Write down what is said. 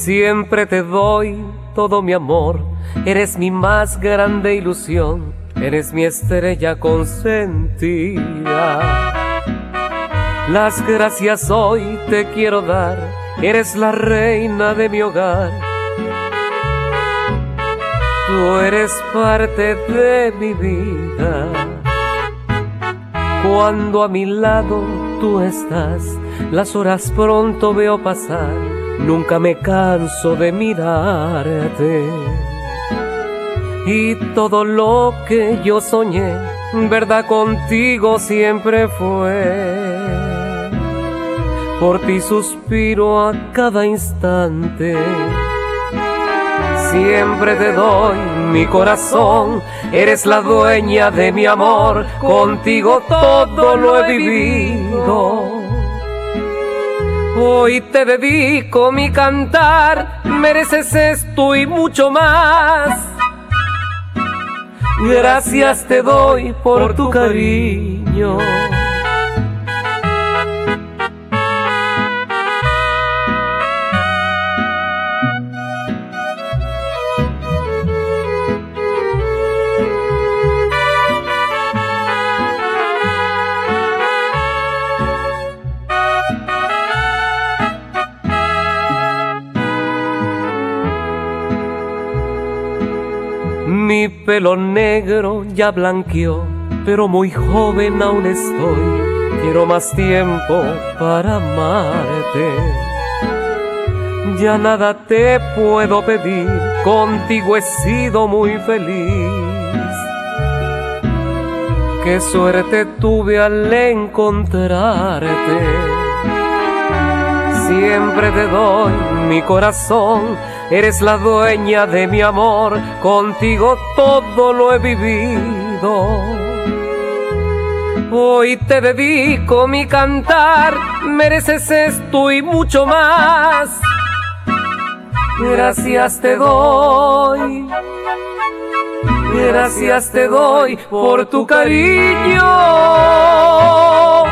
siempre te doy todo mi amor. Eres mi más grande ilusión, eres mi estrella consentida. Las gracias hoy te quiero dar, eres la reina de mi hogar. Tú eres parte de mi vida. Cuando a mi lado tú estás, las horas pronto veo pasar. Nunca me canso de mirarte. Y todo lo que yo soñé, verdad contigo siempre fue. Por ti suspiro a cada instante. Siempre te doy mi corazón, eres la dueña de mi amor, contigo todo lo he vivido. Hoy te dedico mi cantar, mereces esto y mucho más. Gracias te doy por tu cariño. Mi pelo negro ya blanqueó, pero muy joven aún estoy. Quiero más tiempo para amarte. Ya nada te puedo pedir, contigo he sido muy feliz. Qué suerte tuve al encontrarte. Siempre te doy mi corazón, eres la dueña de mi amor, contigo todo lo he vivido. Hoy te dedico mi cantar, mereces esto y mucho más. Gracias te doy por tu cariño.